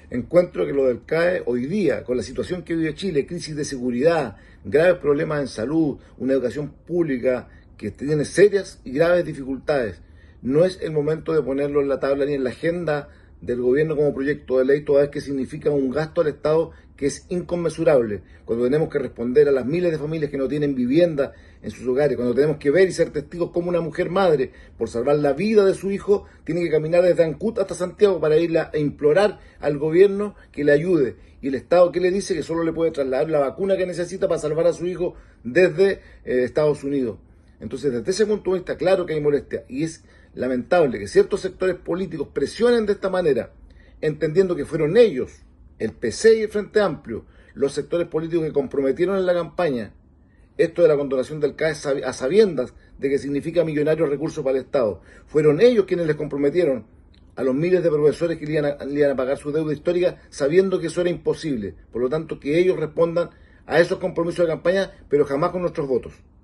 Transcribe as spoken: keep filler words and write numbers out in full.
Encuentro que lo del C A E hoy día, con la situación que vive Chile, crisis de seguridad, graves problemas en salud, una educación pública que tiene serias y graves dificultades, no es el momento de ponerlo en la tabla ni en la agenda del gobierno como proyecto de ley, toda vez que significa un gasto al Estado que es inconmensurable, cuando tenemos que responder a las miles de familias que no tienen vivienda en sus hogares, cuando tenemos que ver y ser testigos como una mujer madre, por salvar la vida de su hijo, tiene que caminar desde Ancud hasta Santiago para ir a implorar al gobierno que le ayude. Y el Estado, ¿qué le dice? Que solo le puede trasladar la vacuna que necesita para salvar a su hijo desde eh, Estados Unidos. Entonces, desde ese punto de vista, claro que hay molestia, y es lamentable que ciertos sectores políticos presionen de esta manera, entendiendo que fueron ellos, el P C y el Frente Amplio, los sectores políticos que comprometieron en la campaña esto de la condonación del C A E a sabiendas de que significa millonarios recursos para el Estado. Fueron ellos quienes les comprometieron a los miles de profesores que le iban a, le iban a pagar su deuda histórica, sabiendo que eso era imposible. Por lo tanto, que ellos respondan a esos compromisos de campaña, pero jamás con nuestros votos.